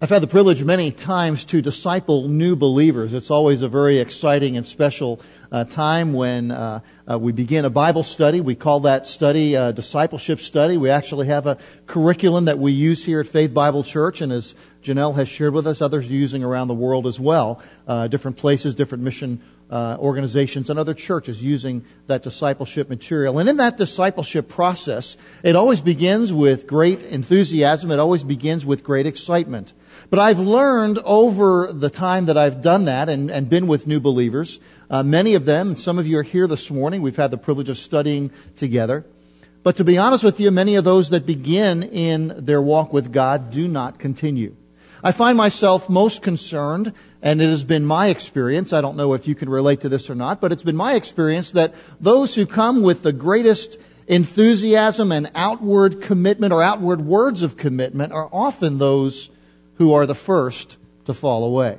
I've had the privilege many times to disciple new believers. It's always a very exciting and special time when we begin a Bible study. We call that study a discipleship study. We actually have a curriculum that we use here at Faith Bible Church, and as Janelle has shared with us, others are using around the world as well. Different places, different mission organizations and other churches using that discipleship material. And in that discipleship process, it always begins with great enthusiasm. It always begins with great excitement. But I've learned over the time that I've done that and been with new believers, many of them, and some of you are here this morning, we've had the privilege of studying together. But to be honest with you, many of those that begin in their walk with God do not continue. I find myself most concerned, and it has been my experience, I don't know if you can relate to this or not, but it's been my experience that those who come with the greatest enthusiasm and outward commitment or outward words of commitment are often those who are the first to fall away.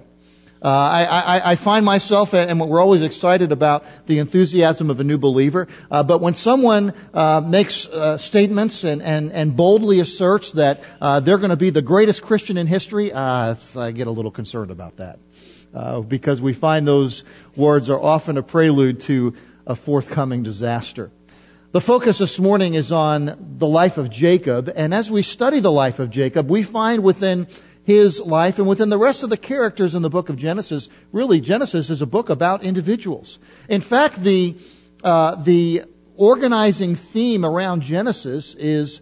I find myself, and we're always excited about the enthusiasm of a new believer, but when someone makes statements and boldly asserts that they're going to be the greatest Christian in history, I get a little concerned about that. Because we find those words are often a prelude to a forthcoming disaster. The focus this morning is on the life of Jacob, and as we study the life of Jacob, we find within his life and within the rest of the characters in the book of Genesis, really Genesis is a book about individuals. In fact, the organizing theme around Genesis is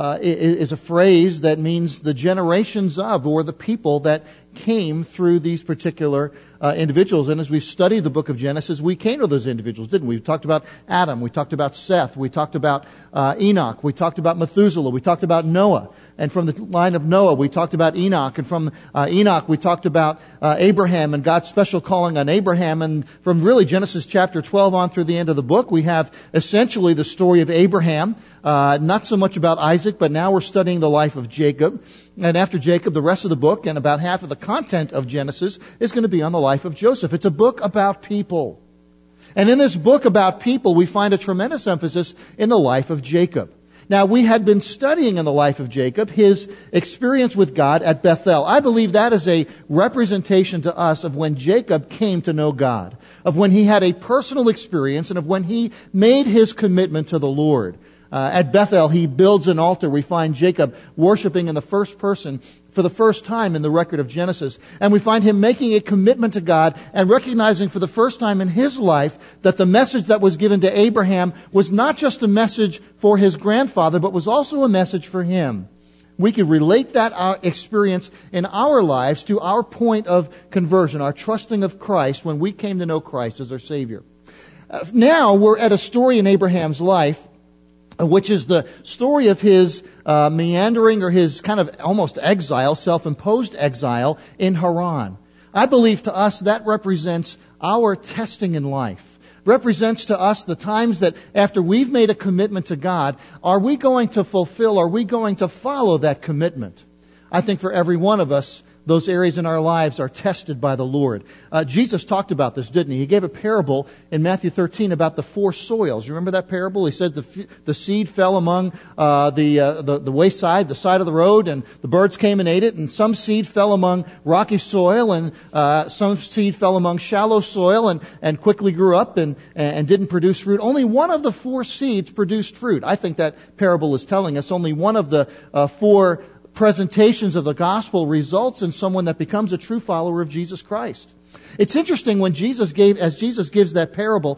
a phrase that means the generations of, or the people that came through these particular individuals. And as we studied the book of Genesis, we came to those individuals, didn't we? We talked about Adam, we talked about Seth, we talked about Enoch, we talked about Methuselah, we talked about Noah. And from the line of Noah, we talked about Enoch. And from Enoch, we talked about Abraham and God's special calling on Abraham. And from really Genesis chapter 12 on through the end of the book, we have essentially the story of Abraham. Not so much about Isaac, but now we're studying the life of Jacob. And after Jacob, the rest of the book and about half of the content of Genesis is going to be on the life of Joseph. It's a book about people. And in this book about people, we find a tremendous emphasis in the life of Jacob. Now, we had been studying in the life of Jacob his experience with God at Bethel. I believe that is a representation to us of when Jacob came to know God, of when he had a personal experience and of when he made his commitment to the Lord. At Bethel, he builds an altar. We find Jacob worshiping in the first person for the first time in the record of Genesis. And we find him making a commitment to God and recognizing for the first time in his life that the message that was given to Abraham was not just a message for his grandfather, but was also a message for him. We could relate that experience in our lives to our point of conversion, our trusting of Christ when we came to know Christ as our Savior. Now we're at a story in Abraham's life which is the story of his meandering or his kind of almost exile, self-imposed exile in Haran. I believe to us that represents our testing in life. Represents to us the times that after we've made a commitment to God, are we going to fulfill, are we going to follow that commitment? I think for every one of us, those areas in our lives are tested by the Lord. Jesus talked about this, didn't he? He gave a parable in Matthew 13 about the four soils. You remember that parable? He said the seed fell among the wayside, the side of the road, and the birds came and ate it. And some seed fell among rocky soil, and some seed fell among shallow soil and quickly grew up and didn't produce fruit. Only one of the four seeds produced fruit. I think that parable is telling us only one of the four presentations of the gospel results in someone that becomes a true follower of Jesus Christ. It's interesting when Jesus gives that parable,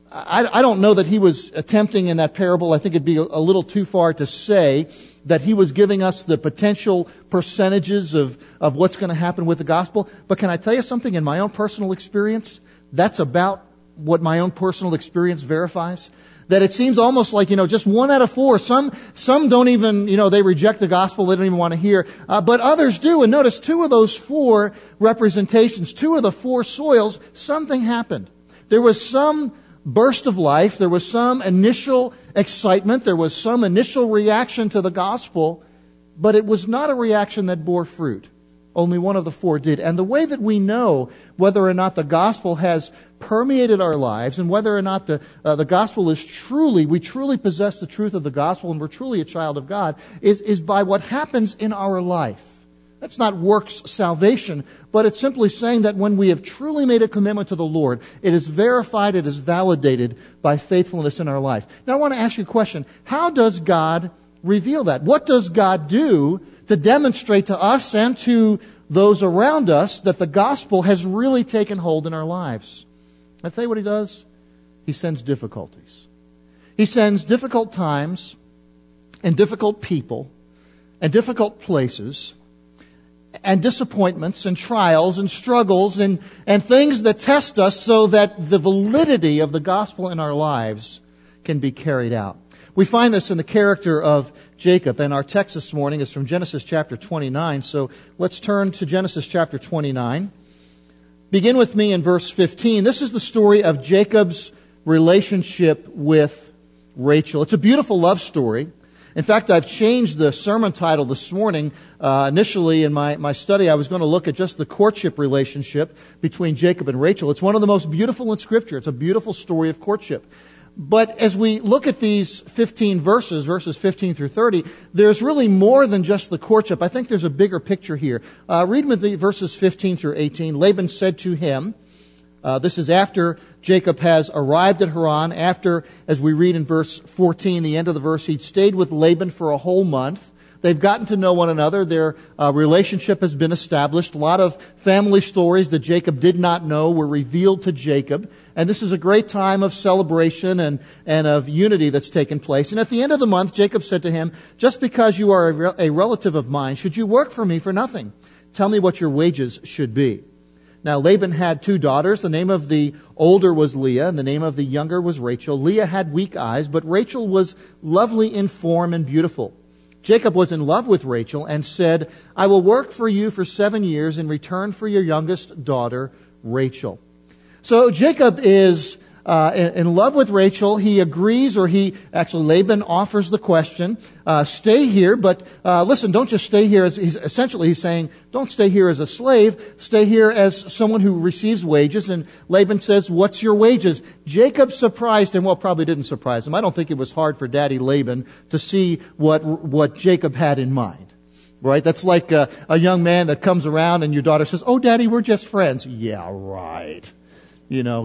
I don't know that he was attempting in that parable, I think it'd be a little too far to say that he was giving us the potential percentages of what's going to happen with the gospel. But can I tell you something in my own personal experience? That's about what my own personal experience verifies. That it seems almost like, just one out of four. Some don't even, they reject the gospel. They don't even want to hear. But others do. And notice two of those four representations, two of the four soils, something happened. There was some burst of life. There was some initial excitement. There was some initial reaction to the gospel. But it was not a reaction that bore fruit. Only one of the four did. And the way that we know whether or not the gospel has permeated our lives and whether or not the gospel is we truly possess the truth of the gospel and we're truly a child of God is by what happens in our life. That's not works salvation, but it's simply saying that when we have truly made a commitment to the Lord, it is verified, it is validated by faithfulness in our life. Now I want to ask you a question. How does God reveal that? What does God do to demonstrate to us and to those around us that the gospel has really taken hold in our lives? I'll tell you what He does. He sends difficulties. He sends difficult times and difficult people and difficult places and disappointments and trials and struggles and things that test us so that the validity of the gospel in our lives can be carried out. We find this in the character of Jacob, and our text this morning is from Genesis chapter 29. So let's turn to Genesis chapter 29. Begin with me in verse 15. This is the story of Jacob's relationship with Rachel. It's a beautiful love story. In fact, I've changed the sermon title this morning. Initially in my study, I was going to look at just the courtship relationship between Jacob and Rachel. It's one of the most beautiful in Scripture. It's a beautiful story of courtship. But as we look at these 15 verses 15 through 30, there's really more than just the courtship. I think there's a bigger picture here. Read with me verses 15 through 18. Laban said to him, this is after Jacob has arrived at Haran, after, as we read in verse 14, the end of the verse, he'd stayed with Laban for a whole month. They've gotten to know one another. Their relationship has been established. A lot of family stories that Jacob did not know were revealed to Jacob. And this is a great time of celebration and of unity that's taken place. And at the end of the month, Jacob said to him, just because you are a relative of mine, should you work for me for nothing? Tell me what your wages should be. Now Laban had 2 daughters. The name of the older was Leah, and the name of the younger was Rachel. Leah had weak eyes, but Rachel was lovely in form and beautiful. Jacob was in love with Rachel and said, I will work for you for 7 years in return for your youngest daughter, Rachel. So Jacob is in love with Rachel. He agrees, or Laban offers the question, stay here, but listen, don't just stay here. He's saying, don't stay here as a slave, stay here as someone who receives wages. And Laban says, what's your wages? Jacob surprised him. Well, probably didn't surprise him. I don't think it was hard for Daddy Laban to see what Jacob had in mind. Right? That's like a young man that comes around and your daughter says, oh, Daddy, we're just friends. Yeah, right. Now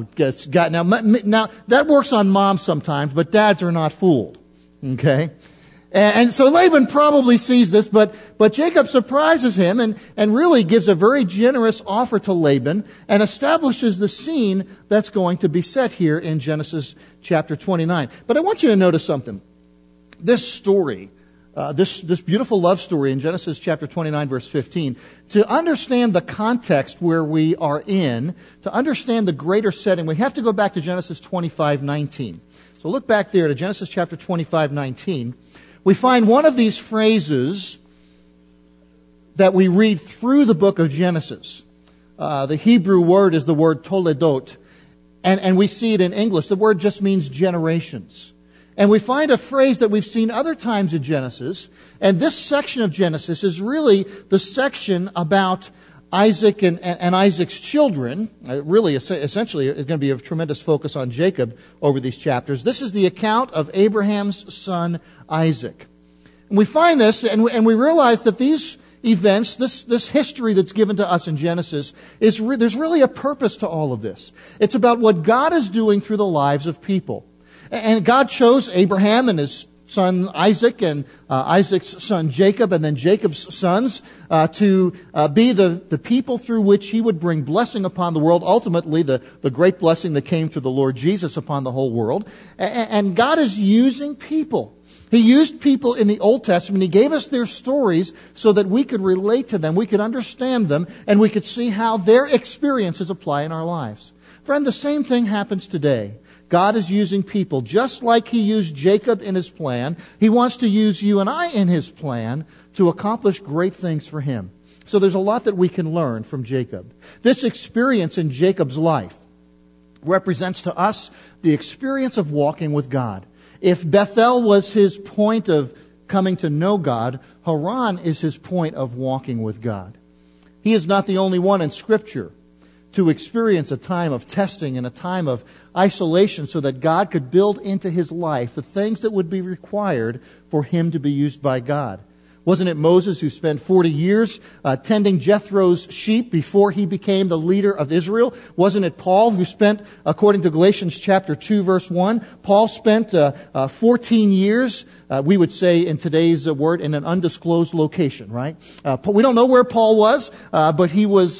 that works on moms sometimes, but dads are not fooled. Okay? And so Laban probably sees this, but Jacob surprises him and really gives a very generous offer to Laban and establishes the scene that's going to be set here in Genesis chapter 29. But I want you to notice something. This story, this beautiful love story in Genesis chapter 29, verse 15, to understand the context where we are in, to understand the greater setting, we have to go back to Genesis 25:19. So look back there to Genesis chapter 25:19. We find one of these phrases that we read through the book of Genesis. The Hebrew word is the word toledot, and we see it in English. The word just means generations. And we find a phrase that we've seen other times in Genesis, and this section of Genesis is really the section about Isaac and Isaac's children. Really, essentially, it's going to be a tremendous focus on Jacob over these chapters. This is the account of Abraham's son, Isaac. And we find this, and we realize that these events, this history that's given to us in Genesis, there's really a purpose to all of this. It's about what God is doing through the lives of people. And God chose Abraham and his son Isaac and Isaac's son Jacob and then Jacob's sons to be the people through which he would bring blessing upon the world, ultimately the great blessing that came through the Lord Jesus upon the whole world. And God is using people. He used people in the Old Testament. He gave us their stories so that we could relate to them, we could understand them, and we could see how their experiences apply in our lives. Friend, the same thing happens today. God is using people just like He used Jacob in His plan. He wants to use you and I in His plan to accomplish great things for Him. So there's a lot that we can learn from Jacob. This experience in Jacob's life represents to us the experience of walking with God. If Bethel was his point of coming to know God, Haran is his point of walking with God. He is not the only one in Scripture to experience a time of testing and a time of isolation so that God could build into his life the things that would be required for him to be used by God. Wasn't it Moses who spent 40 years tending Jethro's sheep before he became the leader of Israel? Wasn't it Paul who spent, according to Galatians chapter 2, verse 1, Paul spent 14 years, we would say in today's word, in an undisclosed location, right? We don't know where Paul was, but he was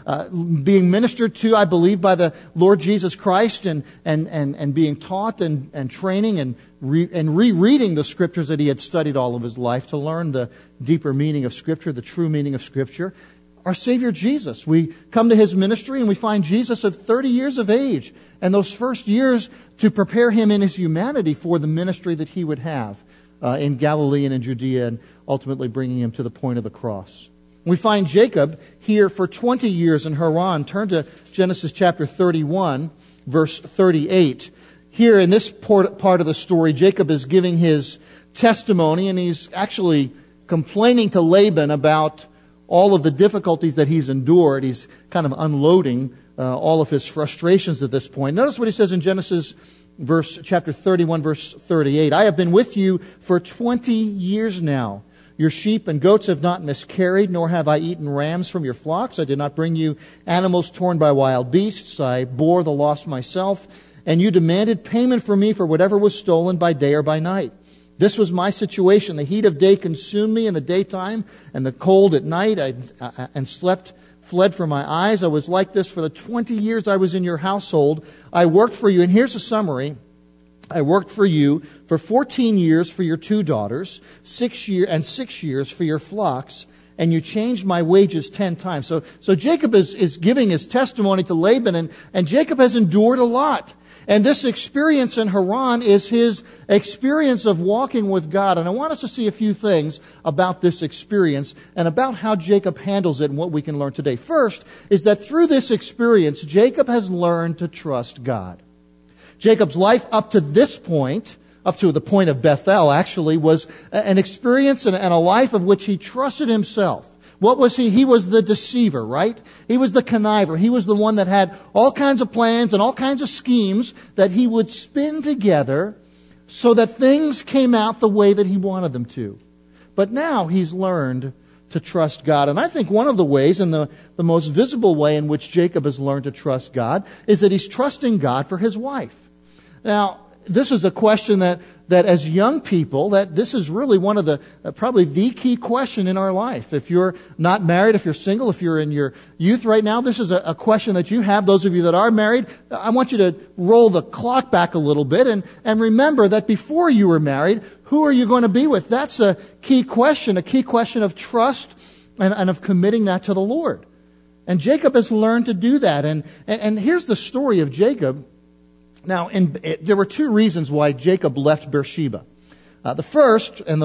being ministered to, I believe, by the Lord Jesus Christ and being taught and training and rereading the Scriptures that he had studied all of his life to learn the deeper meaning of Scripture, the true meaning of Scripture. Our Savior Jesus, we come to his ministry and we find Jesus of 30 years of age, and those first years to prepare him in his humanity for the ministry that he would have in Galilee and in Judea, and ultimately bringing him to the point of the cross. We find Jacob here for 20 years in Haran. Turn to Genesis chapter 31, verse 38. Here in this part of the story, Jacob is giving his testimony, and he's actually complaining to Laban about all of the difficulties that he's endured. He's kind of unloading all of his frustrations at this point. Notice what he says in Genesis chapter 31, verse 38. I have been with you for 20 years now. Your sheep and goats have not miscarried, nor have I eaten rams from your flocks. I did not bring you animals torn by wild beasts. I bore the loss myself, and you demanded payment from me for whatever was stolen by day or by night. This was my situation. The heat of day consumed me in the daytime, and the cold at night, and fled from my eyes. I was like this for the 20 years I was in your household. I worked for you, and here's a summary. I worked for you for 14 years for your 2 daughters, 6 years for your flocks, and you changed my wages 10 times. So Jacob is giving his testimony to Laban, and Jacob has endured a lot. And this experience in Haran is his experience of walking with God. And I want us to see a few things about this experience and about how Jacob handles it and what we can learn today. First is that through this experience, Jacob has learned to trust God. Jacob's life up to this point, up to the point of Bethel actually, was an experience and a life of which he trusted himself. What was he? He was the deceiver, right? He was the conniver. He was the one that had all kinds of plans and all kinds of schemes that he would spin together so that things came out the way that he wanted them to. But now he's learned to trust God. And I think one of the ways, and the most visible way in which Jacob has learned to trust God, is that he's trusting God for his wife. Now, this is a question that as young people, that this is really one of the, probably the key question in our life. If you're not married, if you're single, if you're in your youth right now, this is a question that you have. Those of you that are married, I want you to roll the clock back a little bit and remember that before you were married, who are you going to be with? That's a key question of trust and of committing that to the Lord. And Jacob has learned to do that. And here's the story of Jacob. Now, there were 2 reasons why Jacob left Beersheba. The first and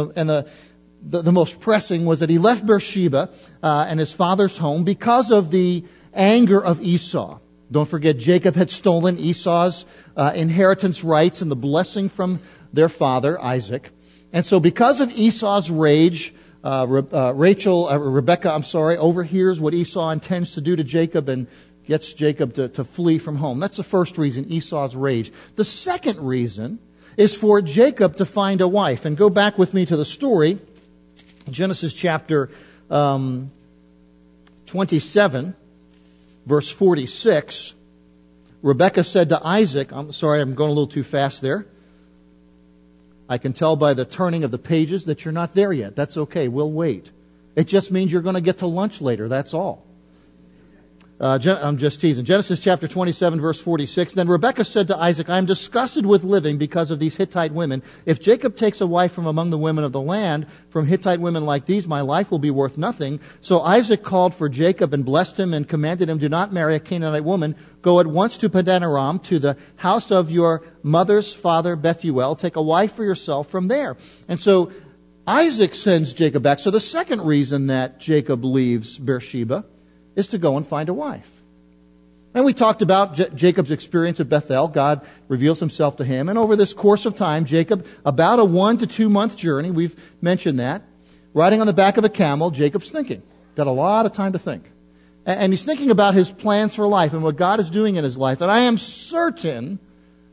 the most pressing was that he left Beersheba and his father's home because of the anger of Esau. Don't forget, Jacob had stolen Esau's inheritance rights and the blessing from their father, Isaac. And so because of Esau's rage, Rebekah overhears what Esau intends to do to Jacob and gets Jacob to flee from home. That's the first reason, Esau's rage. The second reason is for Jacob to find a wife. And go back with me to the story, Genesis chapter 27, verse 46. Rebekah said to Isaac, I'm sorry, I'm going a little too fast there. I can tell by the turning of the pages that you're not there yet. That's okay, we'll wait. It just means you're going to get to lunch later, that's all. I'm just teasing. Genesis chapter 27, verse 46. Then Rebekah said to Isaac, I am disgusted with living because of these Hittite women. If Jacob takes a wife from among the women of the land, from Hittite women like these, my life will be worth nothing. So Isaac called for Jacob and blessed him and commanded him, do not marry a Canaanite woman. Go at once to Padan Aram, to the house of your mother's father Bethuel. Take a wife for yourself from there. And so Isaac sends Jacob back. So the second reason that Jacob leaves Beersheba is to go and find a wife. And we talked about Jacob's experience at Bethel. God reveals himself to him. And over this course of time, Jacob, about a 1 to 2 month journey, we've mentioned that, riding on the back of a camel, Jacob's thinking. Got a lot of time to think. And he's thinking about his plans for life and what God is doing in his life. And I am certain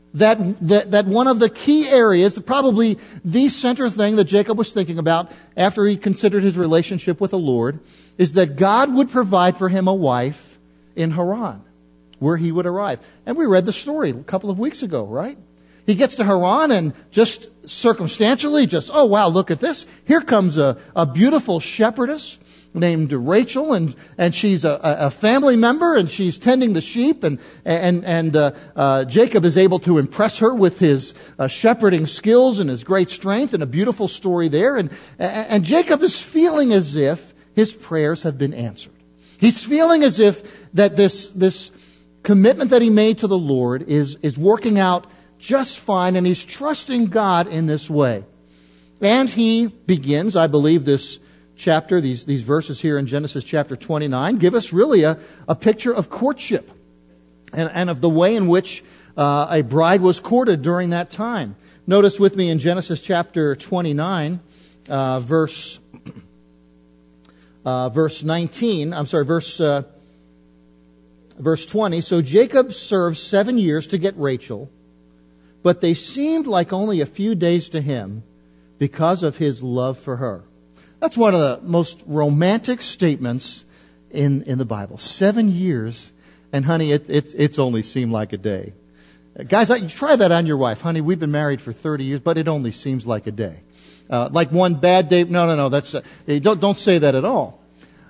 that one of the key areas, probably the center thing that Jacob was thinking about after he considered his relationship with the Lord, is that God would provide for him a wife in Haran, where he would arrive. And we read the story a couple of weeks ago, right? He gets to Haran and just circumstantially, oh wow, look at this. Here comes a beautiful shepherdess named Rachel, and she's a family member, and she's tending the sheep, and Jacob is able to impress her with his shepherding skills and his great strength, and a beautiful story there. And Jacob is feeling as if his prayers have been answered. He's feeling as if that this commitment that he made to the Lord is working out just fine, and he's trusting God in this way. And he begins, I believe, this chapter, these verses here in Genesis chapter 29, give us really a picture of courtship and of the way in which a bride was courted during that time. Notice with me in Genesis chapter 29, verse 20. So Jacob served 7 years to get Rachel, but they seemed like only a few days to him because of his love for her. That's one of the most romantic statements in the Bible. 7 years, and honey, it's only seemed like a day. Guys, try that on your wife. Honey, we've been married for 30 years, but it only seems like a day. Like one bad day. No. That's don't say that at all.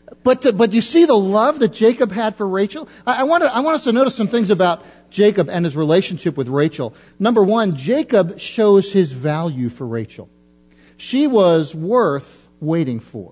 But you see the love that Jacob had for Rachel? I want us to notice some things about Jacob and his relationship with Rachel. Number one, Jacob shows his value for Rachel. She was worth waiting for.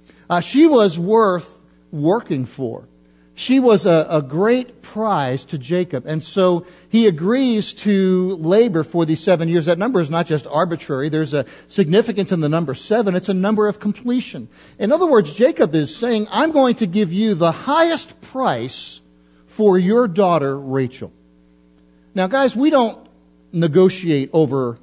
She was worth working for. She was a great prize to Jacob. And so he agrees to labor for these 7 years. That number is not just arbitrary. There's a significance in the number 7. It's a number of completion. In other words, Jacob is saying, I'm going to give you the highest price for your daughter, Rachel. Now, guys, we don't negotiate over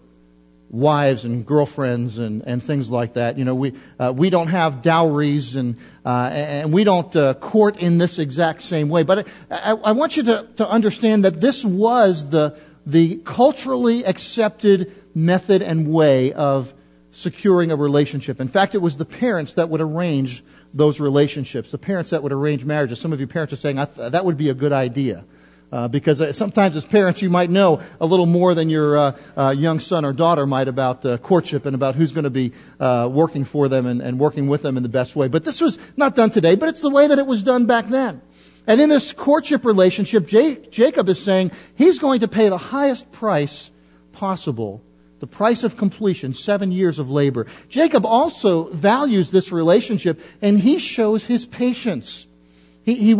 wives and girlfriends and things like that. You know, we don't have dowries and we don't court in this exact same way. But I want you to understand that this was the culturally accepted method and way of securing a relationship. In fact, it was the parents that would arrange those relationships, the parents that would arrange marriages. Some of you parents are saying that would be a good idea. Because sometimes as parents you might know a little more than your young son or daughter might about courtship and about who's going to be working for them and working with them in the best way. But this was not done today, but it's the way that it was done back then. And in this courtship relationship, Jacob is saying he's going to pay the highest price possible, the price of completion, 7 years of labor. Jacob also values this relationship, and he shows his patience. He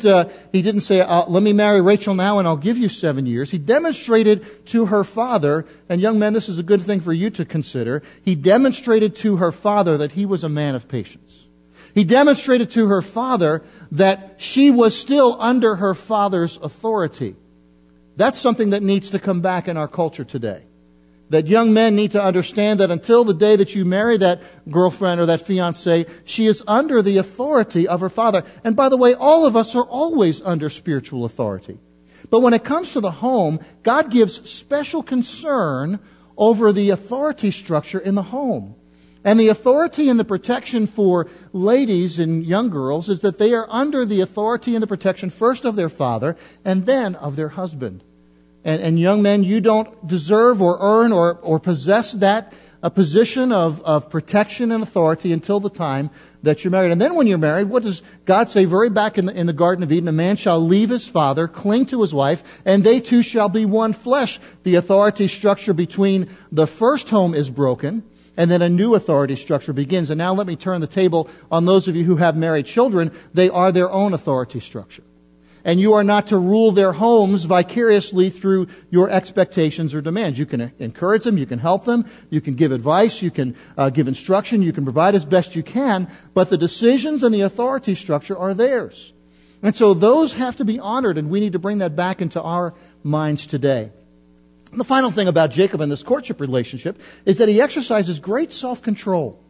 didn't say, let me marry Rachel now and I'll give you 7 years. He demonstrated to her father, and young men, this is a good thing for you to consider. He demonstrated to her father that he was a man of patience. He demonstrated to her father that she was still under her father's authority. That's something that needs to come back in our culture today. That young men need to understand that until the day that you marry that girlfriend or that fiancée, she is under the authority of her father. And by the way, all of us are always under spiritual authority. But when it comes to the home, God gives special concern over the authority structure in the home. And the authority and the protection for ladies and young girls is that they are under the authority and the protection first of their father and then of their husband. And young men, you don't deserve or earn or possess that a position of protection and authority until the time that you're married. And then when you're married, what does God say very back in the Garden of Eden? A man shall leave his father, cling to his wife, and they two shall be one flesh. The authority structure between the first home is broken, and then a new authority structure begins. And now let me turn the table on those of you who have married children. They are their own authority structure. And you are not to rule their homes vicariously through your expectations or demands. You can encourage them, you can help them, you can give advice, you can give instruction, you can provide as best you can, but the decisions and the authority structure are theirs. And so those have to be honored, and we need to bring that back into our minds today. And the final thing about Jacob in this courtship relationship is that he exercises great self-control.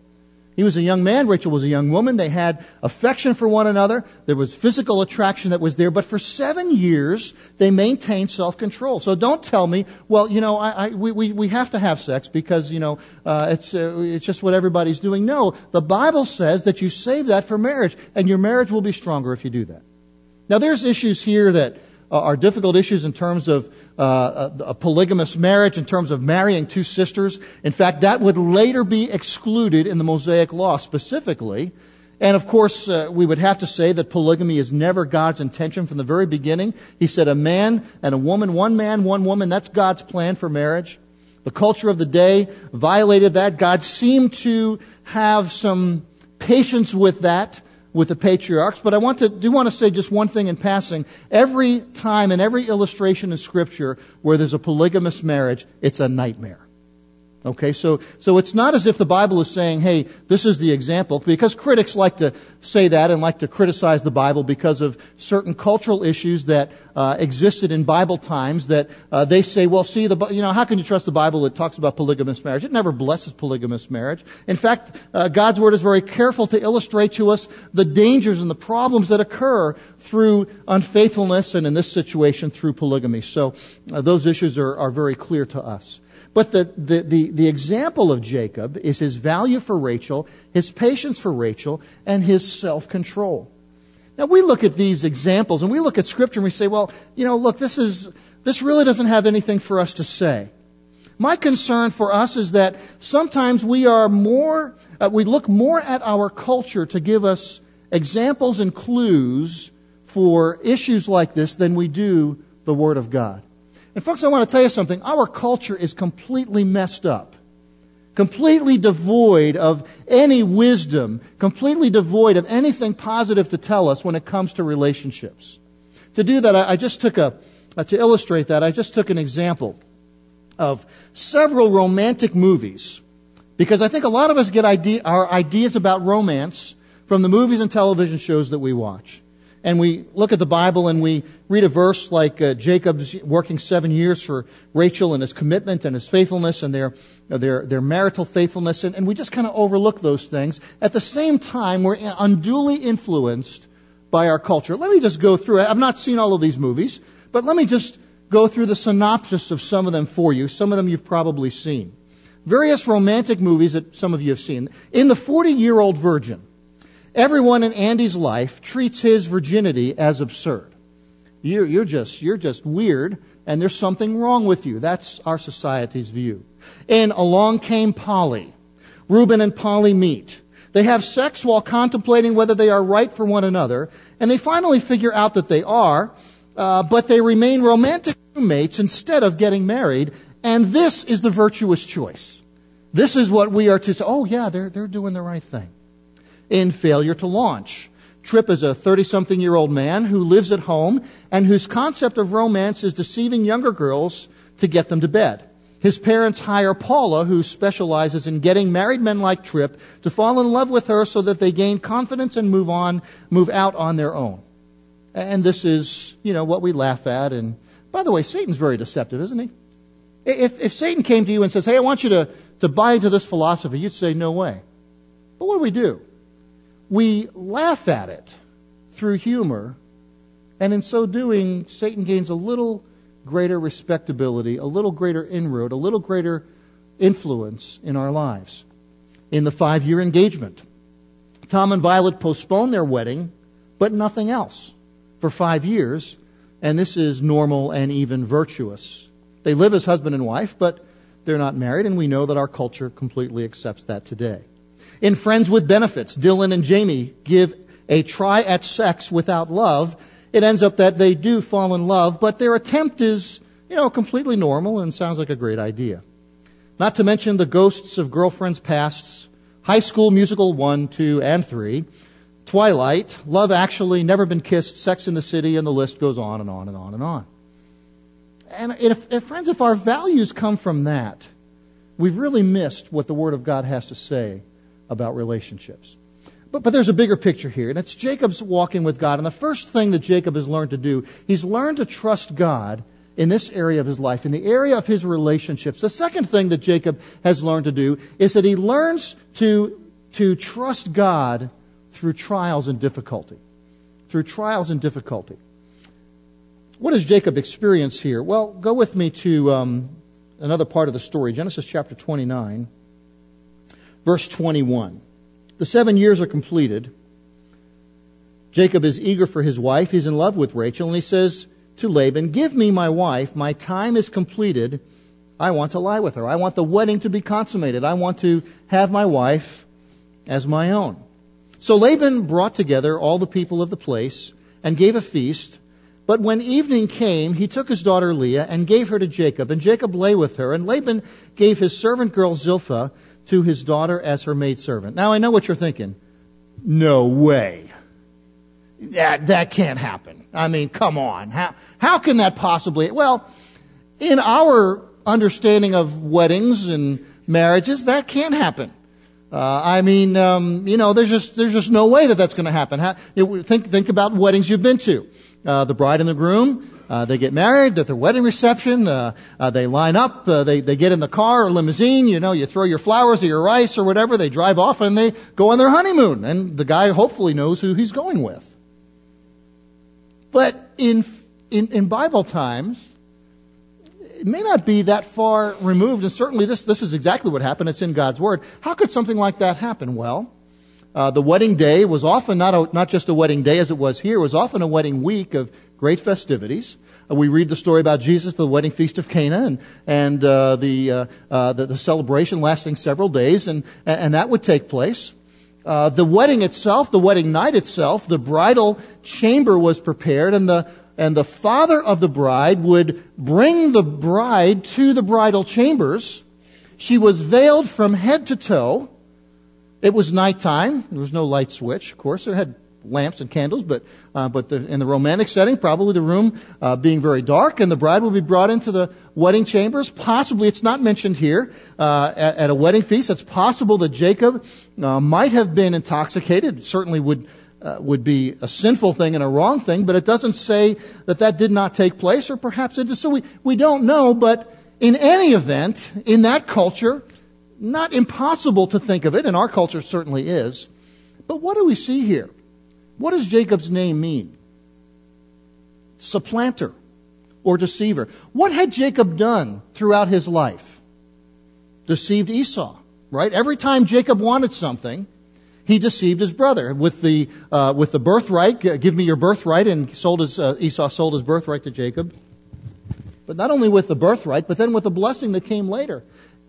He was a young man, Rachel was a young woman. They had affection for one another. There was physical attraction that was there. But for 7 years, they maintained self-control. So don't tell me, well, we have to have sex because, it's just what everybody's doing. No, the Bible says that you save that for marriage, and your marriage will be stronger if you do that. Now, there's issues here that are difficult issues in terms of a polygamous marriage, in terms of marrying two sisters. In fact, that would later be excluded in the Mosaic Law specifically. And of course, we would have to say that polygamy is never God's intention from the very beginning. He said a man and a woman, one man, one woman, that's God's plan for marriage. The culture of the day violated that. God seemed to have some patience with that, with the patriarchs. But I do want to say just one thing in passing. Every time in every illustration in Scripture where there's a polygamous marriage, it's a nightmare. Okay, so it's not as if the Bible is saying, hey, this is the example, because critics like to say that and like to criticize the Bible because of certain cultural issues that existed in Bible times that they say, well, see, how can you trust the Bible that talks about polygamous marriage? It never blesses polygamous marriage. In fact, God's Word is very careful to illustrate to us the dangers and the problems that occur through unfaithfulness and in this situation through polygamy. So those issues are very clear to us. But the example of Jacob is his value for Rachel, his patience for Rachel, and his self-control. Now we look at these examples and we look at Scripture and we say, well, look, this really doesn't have anything for us to say. My concern for us is that sometimes we look more at our culture to give us examples and clues for issues like this than we do the Word of God. And folks, I want to tell you something. Our culture is completely messed up, completely devoid of any wisdom, completely devoid of anything positive to tell us when it comes to relationships. To do that, to illustrate that, I just took an example of several romantic movies, because I think a lot of us get our ideas about romance from the movies and television shows that we watch. And we look at the Bible and we read a verse like Jacob's working 7 years for Rachel and his commitment and his faithfulness and their marital faithfulness. And we just kind of overlook those things. At the same time, we're unduly influenced by our culture. Let me just go through it. I've not seen all of these movies, but let me just go through the synopsis of some of them for you. Some of them you've probably seen. Various romantic movies that some of you have seen. In The 40-Year-Old Virgin, everyone in Andy's life treats his virginity as absurd. You're just weird, and there's something wrong with you. That's our society's view. In Along Came Polly, Reuben and Polly meet. They have sex while contemplating whether they are right for one another, and they finally figure out that they are, but they remain romantic roommates instead of getting married, and this is the virtuous choice. This is what we are to say, oh yeah, they're doing the right thing. In Failure to Launch, Tripp is a 30-something-year-old man who lives at home and whose concept of romance is deceiving younger girls to get them to bed. His parents hire Paula, who specializes in getting married men like Tripp to fall in love with her so that they gain confidence and move out on their own. And this is, what we laugh at. And by the way, Satan's very deceptive, isn't he? If Satan came to you and says, hey, I want you to buy into this philosophy, you'd say, no way. But what do? We laugh at it through humor, and in so doing, Satan gains a little greater respectability, a little greater inroad, a little greater influence in our lives. In The 5-Year Engagement, Tom and Violet postponed their wedding, but nothing else, for 5 years, and this is normal and even virtuous. They live as husband and wife, but they're not married, and we know that our culture completely accepts that today. In Friends with Benefits, Dylan and Jamie give a try at sex without love. It ends up that they do fall in love, but their attempt is, completely normal and sounds like a great idea. Not to mention The Ghosts of Girlfriends' Pasts, High School Musical 1, 2, and 3, Twilight, Love Actually, Never Been Kissed, Sex in the City, and the list goes on and on and on and on. And friends, if our values come from that, we've really missed what the Word of God has to say about relationships. But there's a bigger picture here, and it's Jacob's walking with God. And the first thing that Jacob has learned to do, he's learned to trust God in this area of his life, in the area of his relationships. The second thing that Jacob has learned to do is that he learns to to trust God through trials and difficulty. Through trials and difficulty. What does Jacob experience here? Well, go with me to another part of the story, Genesis chapter 29, verse 21. The 7 years are completed. Jacob is eager for his wife. He's in love with Rachel, and he says to Laban, "Give me my wife. My time is completed. I want to lie with her. I want the wedding to be consummated. I want to have my wife as my own." So Laban brought together all the people of the place and gave a feast. But when evening came, he took his daughter Leah and gave her to Jacob. And Jacob lay with her. And Laban gave his servant girl Zilpah to his daughter as her maidservant. Now I know what you're thinking. No way. That can't happen. I mean, come on. How can that possibly? Well, in our understanding of weddings and marriages, that can't happen. There's just no way that that's going to happen. Think about weddings you've been to. The bride and the groom, they get married, at their wedding reception, they line up, they get in the car or limousine, you throw your flowers or your rice or whatever, they drive off and they go on their honeymoon. And the guy hopefully knows who he's going with. But in Bible times, it may not be that far removed, and certainly this is exactly what happened. It's in God's Word. How could something like that happen? Well, the wedding day was often not just a wedding day as it was here. It was often a wedding week of great festivities. We read the story about Jesus, the wedding feast of Cana, and the celebration lasting several days, and that would take place. The wedding itself, the wedding night itself, the bridal chamber was prepared, and the father of the bride would bring the bride to the bridal chambers. She was veiled from head to toe. It was nighttime. There was no light switch, of course. It had lamps and candles, but in the romantic setting, probably the room being very dark, and the bride would be brought into the wedding chambers. Possibly, it's not mentioned here, at a wedding feast. It's possible that Jacob might have been intoxicated. It certainly would be a sinful thing and a wrong thing, but it doesn't say that did not take place, or perhaps it did. So we don't know, but in any event, in that culture, not impossible to think of it, and our culture certainly is. But what do we see here? What does Jacob's name mean? Supplanter or deceiver. What had Jacob done throughout his life? Deceived Esau, right? Every time Jacob wanted something, he deceived his brother with the birthright. Give me your birthright, and Esau sold his birthright to Jacob. But not only with the birthright, but then with the blessing that came later.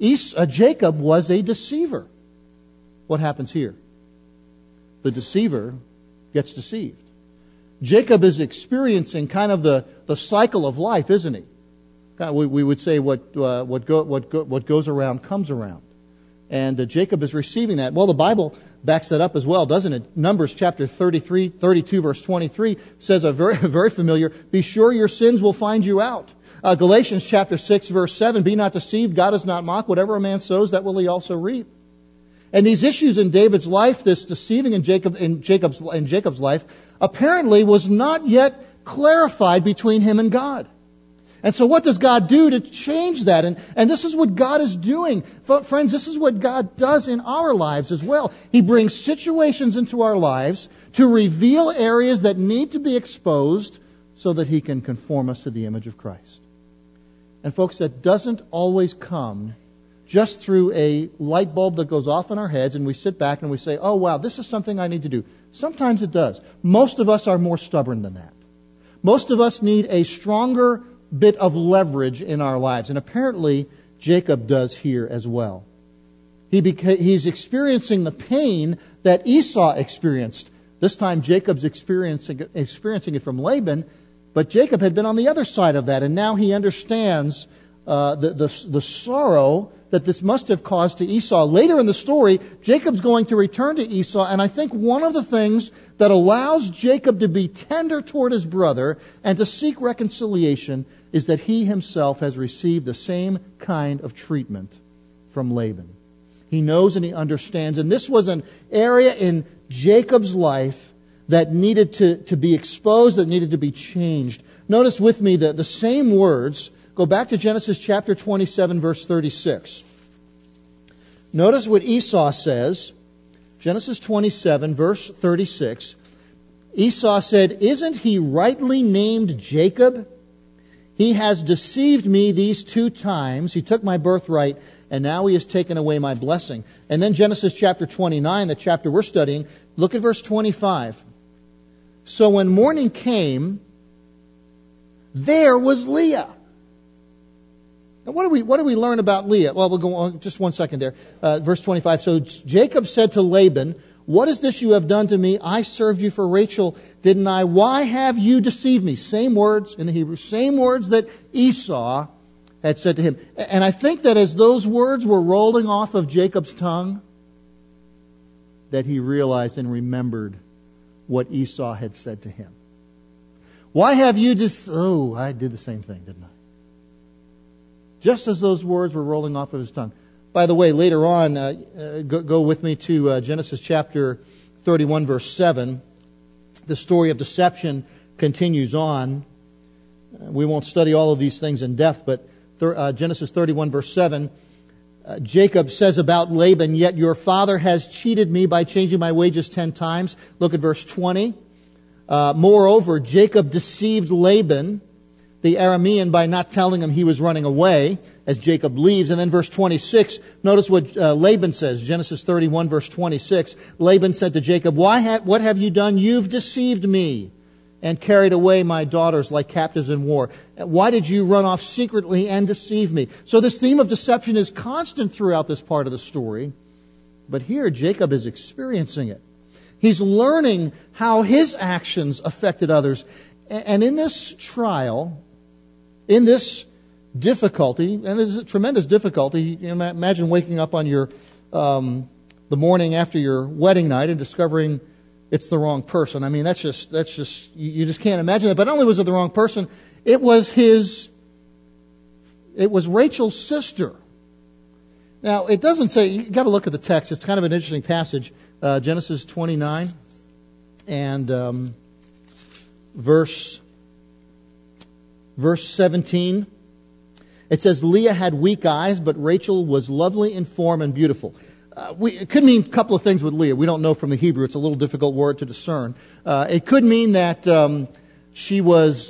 Jacob was a deceiver. What happens here? The deceiver gets deceived. Jacob is experiencing kind of the cycle of life, isn't he? We would say what goes around comes around. And Jacob is receiving that. Well, the Bible backs that up as well, doesn't it? Numbers chapter 32, verse 23 says a very, very familiar, "Be sure your sins will find you out." Galatians chapter 6, verse 7, "Be not deceived, God is not mocked. Whatever a man sows, that will he also reap." And these issues in David's life, this deceiving in Jacob's life, apparently was not yet clarified between him and God. And so what does God do to change that? And this is what God is doing. Friends, this is what God does in our lives as well. He brings situations into our lives to reveal areas that need to be exposed so that He can conform us to the image of Christ. And folks, that doesn't always come just through a light bulb that goes off in our heads and we sit back and we say, "Oh wow, this is something I need to do." Sometimes it does. Most of us are more stubborn than that. Most of us need a stronger bit of leverage in our lives. And apparently, Jacob does here as well. He's experiencing the pain that Esau experienced. This time, Jacob's experiencing it from Laban, but Jacob had been on the other side of that, and now he understands the sorrow that this must have caused to Esau. Later in the story, Jacob's going to return to Esau, and I think one of the things that allows Jacob to be tender toward his brother and to seek reconciliation is that he himself has received the same kind of treatment from Laban. He knows and he understands, and this was an area in Jacob's life that needed to be exposed, that needed to be changed. Notice with me the same words. Go back to Genesis chapter 27, verse 36. Notice what Esau says Genesis 27, verse 36, Esau said, "Isn't he rightly named Jacob? He has deceived me these 2 times. He took my birthright, and now he has taken away my blessing." And then Genesis chapter 29, the chapter we're studying, look at verse 25. "So when morning came, there was Leah." Now what do we learn about Leah? Well, we'll go on just one second there. Verse 25. "So Jacob said to Laban, 'What is this you have done to me? I served you for Rachel, didn't I? Why have you deceived me?'" Same words in the Hebrew, same words that Esau had said to him. And I think that as those words were rolling off of Jacob's tongue, that he realized and remembered what Esau had said to him. "Why have you Oh, I did the same thing, didn't I?" Just as those words were rolling off of his tongue. By the way, later on, go with me to Genesis chapter 31, verse 7. The story of deception continues on. We won't study all of these things in depth, but Genesis 31, verse 7, Jacob says about Laban, "Yet your father has cheated me by changing my wages 10 times. Look at verse 20. "Moreover, Jacob deceived Laban, the Aramean, by not telling him he was running away," as Jacob leaves. And then verse 26, notice what Laban says. Genesis 31, verse 26. Laban said to Jacob, "What have you done? You've deceived me and carried away my daughters like captives in war. Why did you run off secretly and deceive me?" So this theme of deception is constant throughout this part of the story. But here Jacob is experiencing it. He's learning how his actions affected others. And in this trial, in this difficulty, and it's a tremendous difficulty, imagine waking up on your the morning after your wedding night and discovering it's the wrong person. I mean, that's just you just can't imagine that. But not only was it the wrong person, it was Rachel's sister. Now, it doesn't say, you got to look at the text. It's kind of an interesting passage. Genesis 29 and verse 17. It says, "Leah had weak eyes, but Rachel was lovely in form and beautiful." It could mean a couple of things with Leah. We don't know from the Hebrew. It's a little difficult word to discern. It could mean that she was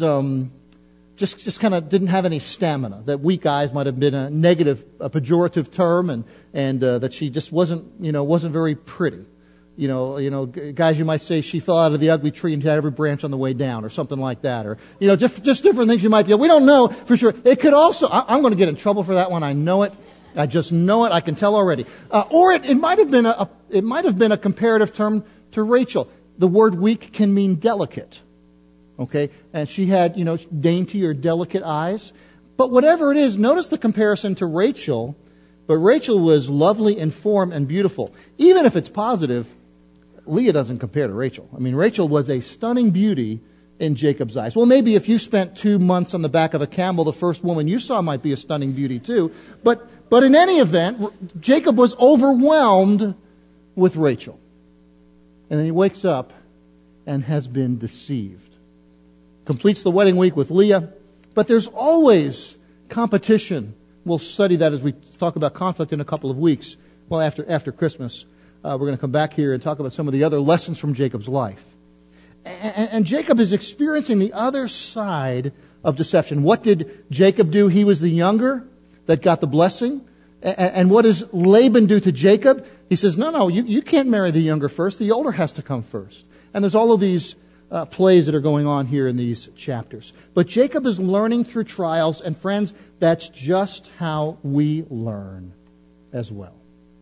just kind of didn't have any stamina. That weak eyes might have been a negative, a pejorative term, and that she just wasn't very pretty. Guys, you might say she fell out of the ugly tree and had every branch on the way down, or something like that, or just different things you might be. We don't know for sure. It could also. I'm going to get in trouble for that one. I know it. I just know it. I can tell already. Or it might have been a comparative term to Rachel. The word weak can mean delicate. Okay, and she had dainty or delicate eyes. But whatever it is, notice the comparison to Rachel. But Rachel was lovely in form and beautiful. Even if it's positive, Leah doesn't compare to Rachel. I mean, Rachel was a stunning beauty in Jacob's eyes. Well, maybe if you spent 2 months on the back of a camel, the first woman you saw might be a stunning beauty too. But in any event, Jacob was overwhelmed with Rachel. And then he wakes up and has been deceived. Completes the wedding week with Leah. But there's always competition. We'll study that as we talk about conflict in a couple of weeks. Well, after Christmas. We're going to come back here and talk about some of the other lessons from Jacob's life. And Jacob is experiencing the other side of deception. What did Jacob do? He was the younger that got the blessing. And what does Laban do to Jacob? He says, no, you can't marry the younger first. The older has to come first. And there's all of these plays that are going on here in these chapters. But Jacob is learning through trials. And friends, that's just how we learn as well.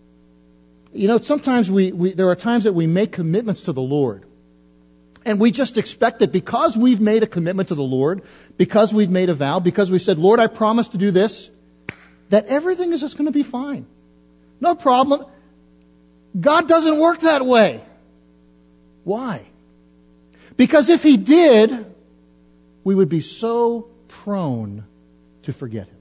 Sometimes there are times that we make commitments to the Lord. And we just expect that because we've made a commitment to the Lord, because we've made a vow, because we said, Lord, I promise to do this, that everything is just going to be fine. No problem. God doesn't work that way. Why? Because if He did, we would be so prone to forget Him.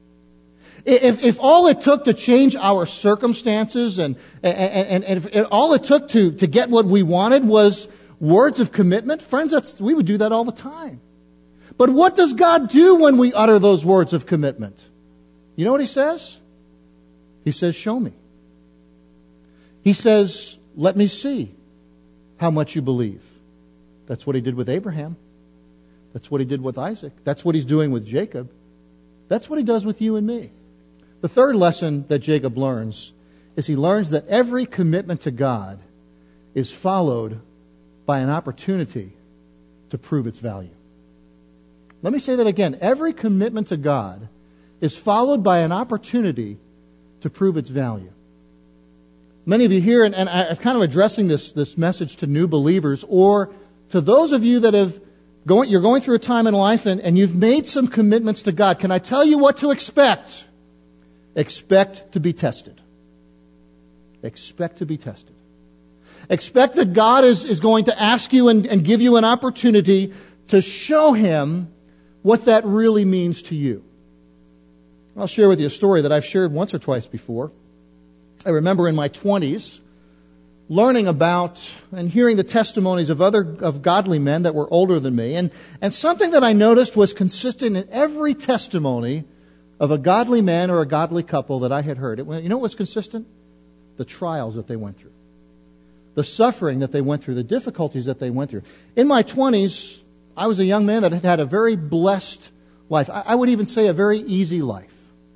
If all it took to change our circumstances and if all it took to get what we wanted was words of commitment, friends, we would do that all the time. But what does God do when we utter those words of commitment? You know what He says? He says, show me. He says, let me see how much you believe. That's what he did with Abraham. That's what he did with Isaac. That's what he's doing with Jacob. That's what he does with you and me. The third lesson that Jacob learns is he learns that every commitment to God is followed by an opportunity to prove its value. Let me say that again. Every commitment to God is followed by an opportunity to prove its value. Many of you here, and I'm kind of addressing this message to new believers, or to those of you that you're going through a time in life and you've made some commitments to God. Can I tell you what to expect? Expect to be tested. Expect to be tested. Expect that God is going to ask you and give you an opportunity to show Him what that really means to you. I'll share with you a story that I've shared once or twice before. I remember in my 20s learning about and hearing the testimonies of godly men that were older than me. And something that I noticed was consistent in every testimony of a godly man or a godly couple that I had heard. You know what was consistent? The trials that they went through. The suffering that they went through. The difficulties that they went through. In my 20s, I was a young man that had had a very blessed life. I would even say a very easy life.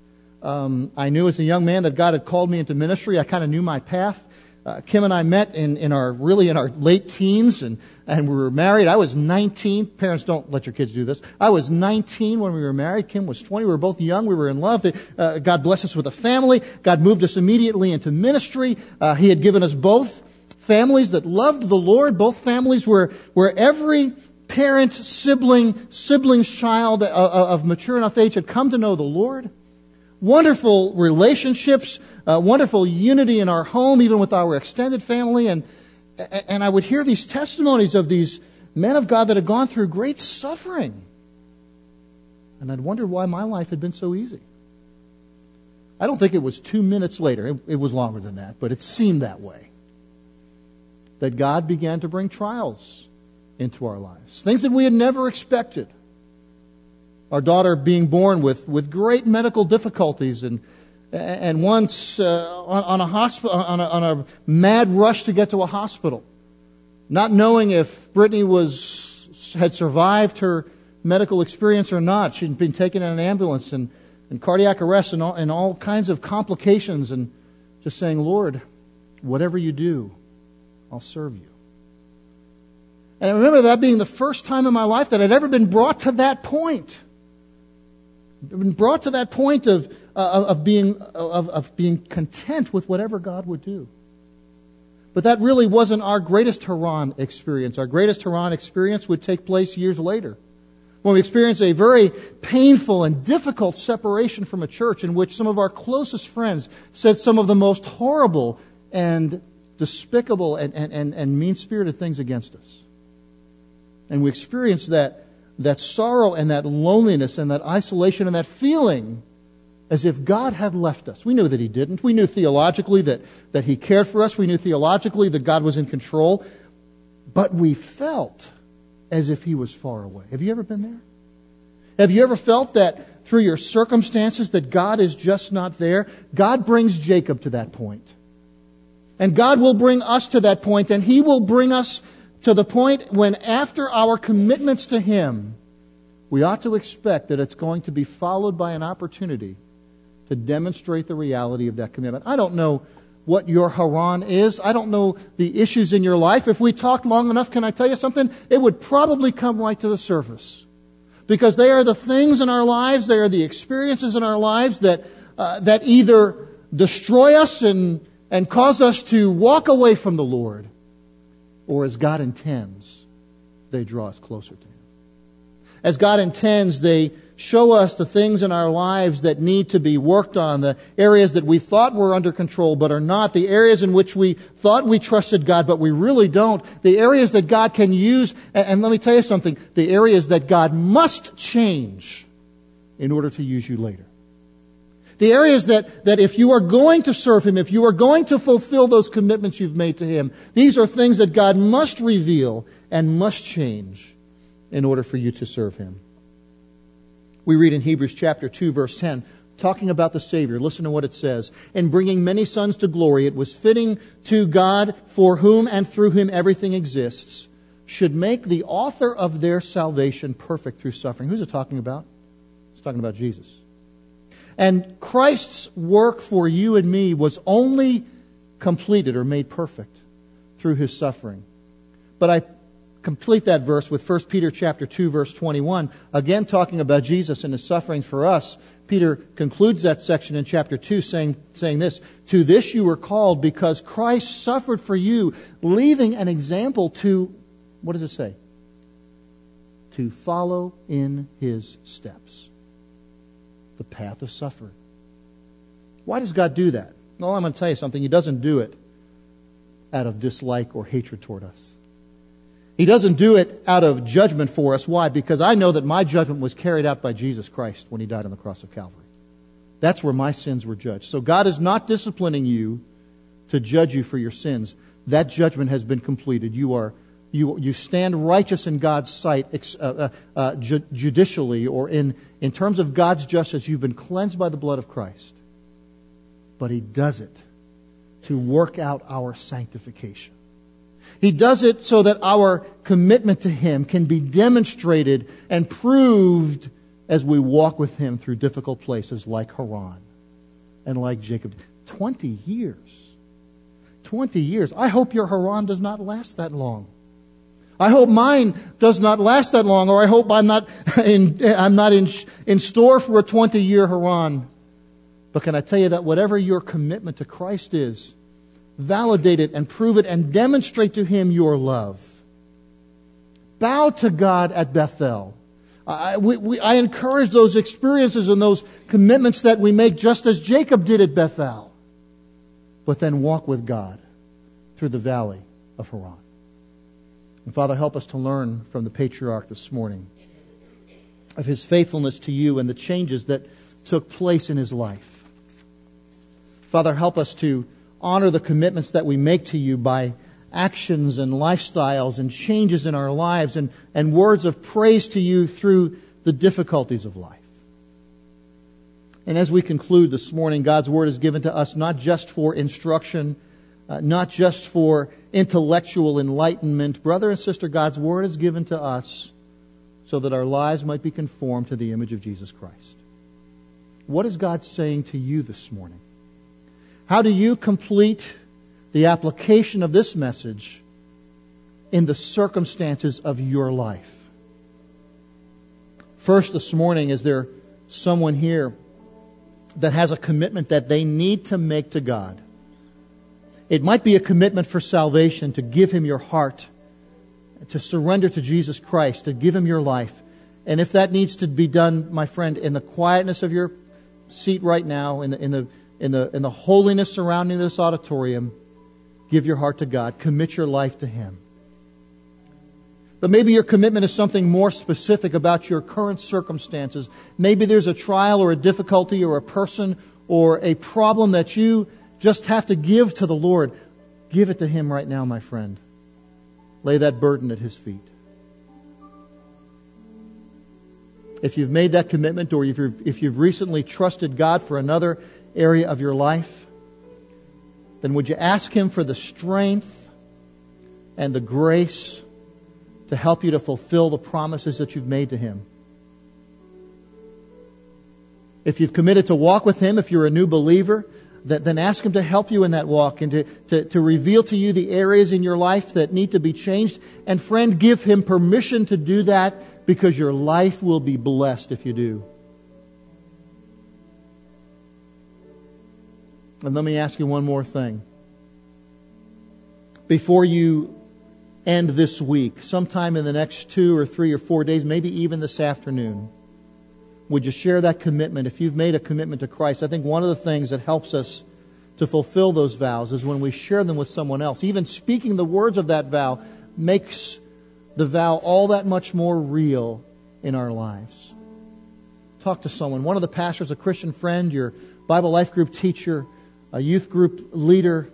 I knew as a young man that God had called me into ministry. I kind of knew my path. Kim and I met in our late teens, and we were married. I was 19. Parents, don't let your kids do this. I was 19 when we were married. Kim was 20. We were both young. We were in love. God blessed us with a family. God moved us immediately into ministry. He had given us both families that loved the Lord, both families where every parent, sibling's child of mature enough age had come to know the Lord. Wonderful relationships, wonderful unity in our home, even with our extended family. And I would hear these testimonies of these men of God that had gone through great suffering. And I'd wondered why my life had been so easy. I don't think it was 2 minutes later, it was longer than that, but it seemed that way, that God began to bring trials into our lives. Things that we had never expected. Our daughter being born with great medical difficulties, and once on a mad rush to get to a hospital, not knowing if Brittany had survived her medical experience or not. She'd been taken in an ambulance and cardiac arrest and all kinds of complications, and just saying, Lord, whatever you do, I'll serve you. And I remember that being the first time in my life that I'd ever been brought to that point. Been brought to that point of being content with whatever God would do. But that really wasn't our greatest Haran experience. Our greatest Haran experience would take place years later, when we experienced a very painful and difficult separation from a church in which some of our closest friends said some of the most horrible and despicable and mean-spirited things against us. And we experienced that sorrow and that loneliness and that isolation and that feeling as if God had left us. We knew that He didn't. We knew theologically that He cared for us. We knew theologically that God was in control. But we felt as if He was far away. Have you ever been there? Have you ever felt that through your circumstances that God is just not there? God brings Jacob to that point. And God will bring us to that point, and He will bring us to the point when, after our commitments to Him, we ought to expect that it's going to be followed by an opportunity to demonstrate the reality of that commitment. I don't know what your Haran is. I don't know the issues in your life. If we talked long enough, can I tell you something? It would probably come right to the surface. Because they are the things in our lives, they are the experiences in our lives that either destroy us and cause us to walk away from the Lord, or as God intends, they draw us closer to Him. As God intends, they show us the things in our lives that need to be worked on, the areas that we thought were under control but are not, the areas in which we thought we trusted God but we really don't, the areas that God can use, and let me tell you something, the areas that God must change in order to use you later. The areas that if you are going to serve Him, if you are going to fulfill those commitments you've made to Him, these are things that God must reveal and must change in order for you to serve Him. We read in Hebrews chapter 2, verse 10, talking about the Savior. Listen to what it says. In bringing many sons to glory, it was fitting to God, for whom and through Him everything exists, should make the author of their salvation perfect through suffering. Who's it talking about? It's talking about Jesus. And Christ's work for you and me was only completed or made perfect through His suffering. But I complete that verse with 1 Peter chapter 2, verse 21. Again, talking about Jesus and His sufferings for us. Peter concludes that section in chapter 2 saying this, "To this you were called because Christ suffered for you, leaving an example to," what does it say? "To follow in His steps." The path of suffering. Why does God do that? Well, I'm going to tell you something. He doesn't do it out of dislike or hatred toward us. He doesn't do it out of judgment for us. Why? Because I know that my judgment was carried out by Jesus Christ when He died on the cross of Calvary. That's where my sins were judged. So God is not disciplining you to judge you for your sins. That judgment has been completed. You stand righteous in God's sight judicially, or in terms of God's justice. You've been cleansed by the blood of Christ. But He does it to work out our sanctification. He does it so that our commitment to Him can be demonstrated and proved as we walk with Him through difficult places like Haran and like Jacob. 20 years. 20 years. I hope your Haran does not last that long. I hope mine does not last that long, or I hope I'm not in store for a 20-year Haran. But can I tell you that whatever your commitment to Christ is, validate it and prove it and demonstrate to Him your love. Bow to God at Bethel. I encourage those experiences and those commitments that we make just as Jacob did at Bethel. But then walk with God through the valley of Haran. And Father, help us to learn from the patriarch this morning of his faithfulness to You and the changes that took place in his life. Father, help us to honor the commitments that we make to You by actions and lifestyles and changes in our lives and words of praise to You through the difficulties of life. And as we conclude this morning, God's Word is given to us not just for instruction, not just for intellectual enlightenment. Brother and sister, God's Word is given to us so that our lives might be conformed to the image of Jesus Christ. What is God saying to you this morning? How do you complete the application of this message in the circumstances of your life? First, this morning, is there someone here that has a commitment that they need to make to God? It might be a commitment for salvation, to give Him your heart, to surrender to Jesus Christ, to give Him your life. And if that needs to be done, my friend, in the quietness of your seat right now, in the holiness surrounding this auditorium, give your heart to God. Commit your life to Him. But maybe your commitment is something more specific about your current circumstances. Maybe there's a trial or a difficulty or a person or a problem that you just have to give to the Lord. Give it to Him right now, my friend. Lay that burden at His feet. If you've made that commitment, or if you've recently trusted God for another area of your life, then would you ask Him for the strength and the grace to help you to fulfill the promises that you've made to Him? If you've committed to walk with Him, if you're a new believer, then ask Him to help you in that walk and to reveal to you the areas in your life that need to be changed. And friend, give Him permission to do that, because your life will be blessed if you do. And let me ask you one more thing. Before you end this week, sometime in the next 2 or 3 or 4 days, maybe even this afternoon, would you share that commitment? If you've made a commitment to Christ, I think one of the things that helps us to fulfill those vows is when we share them with someone else. Even speaking the words of that vow makes the vow all that much more real in our lives. Talk to someone. One of the pastors, a Christian friend, your Bible life group teacher, a youth group leader.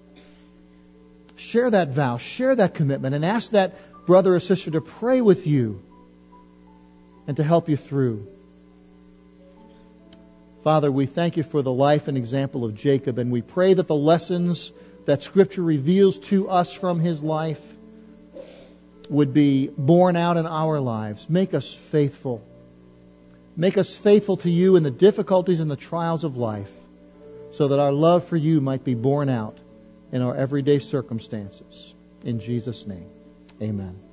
Share that vow, share that commitment, and ask that brother or sister to pray with you and to help you through. Father, we thank you for the life and example of Jacob, and we pray that the lessons that Scripture reveals to us from his life would be borne out in our lives. Make us faithful. Make us faithful to you in the difficulties and the trials of life, so that our love for you might be borne out in our everyday circumstances. In Jesus' name, amen.